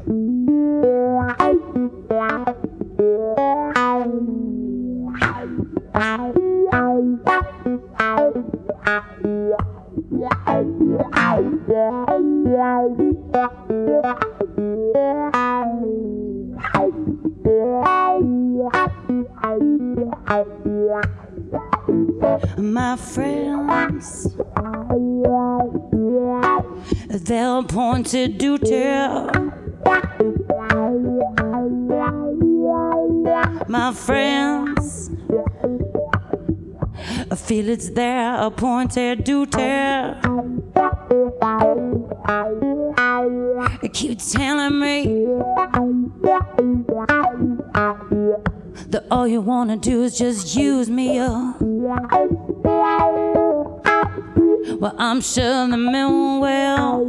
My friends, they'll point to duty. My friends, I feel it's their appointed duty. It keeps telling me that all you wanna do is just use me up. Well, I'm sure the mean well,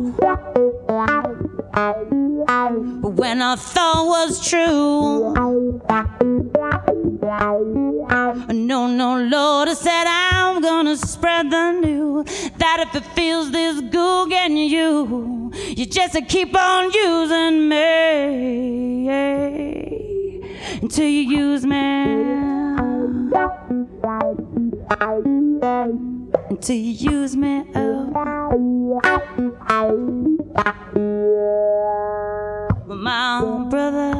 but when I thought was true, no, Lord, I said I'm gonna spread the news that if it feels this good getting you, you just keep on using me until you use me, until you use me up. My brother,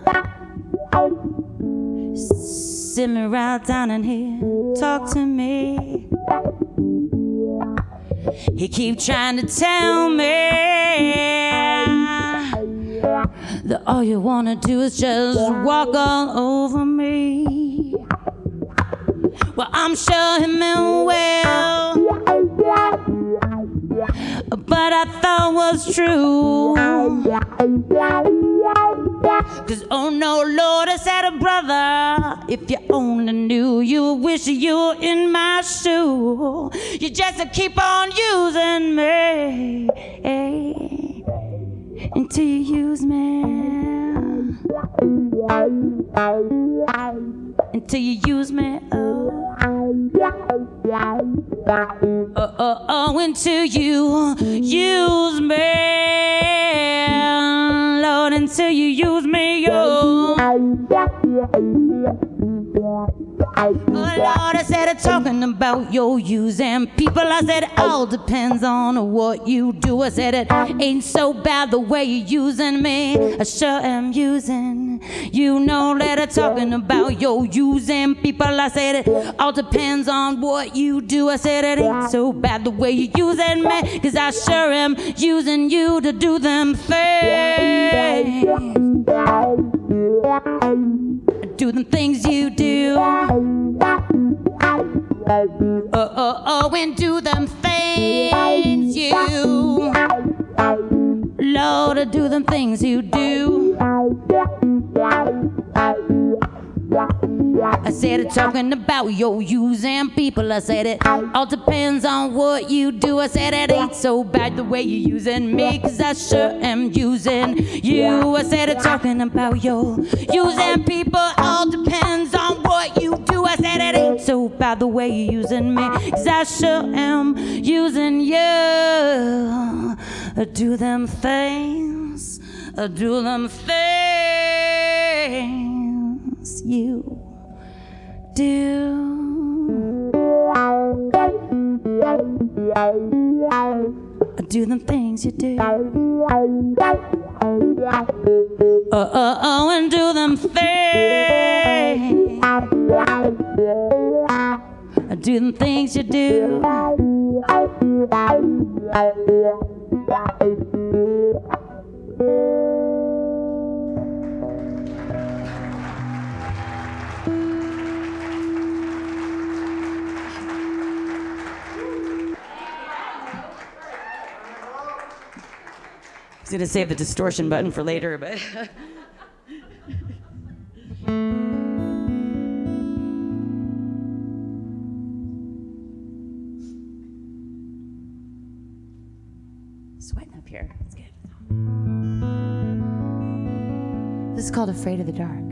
sit me right down in here, talk to me. He keep trying to tell me that all you wanna do is just walk all over me. Well, I'm sure he meant well, but I thought was true. 'Cause oh no, Lord, I said, brother, if you only knew, you would wish you were in my shoe. You just keep on using me until you use me, until you use me. Until you use me, Lord, until you use me, oh Lord, I said talking about your using people. I said it all depends on what you do. I said it ain't so bad the way you're using me. I sure am using. You know that I'm talking about your using people. I said it all depends on what you do. I said it ain't so bad the way you're using me, 'cause I sure am using you to do them things. Do the things you do. And do them things you, Lord, do them things you do. I said it talking about your using people. I said it all depends on what you do. I said it ain't so bad the way you're using me, 'cause I sure am using you. I said it talking about your using people. All depends on what you do. I said it ain't so bad the way you're using me, 'cause I sure am using you. Do them things, do them things you do. Do them things you do. And do them things. Do them things you do. I was going to save the distortion button for later, but... Sweating up here. It's good. This is called Afraid of the Dark.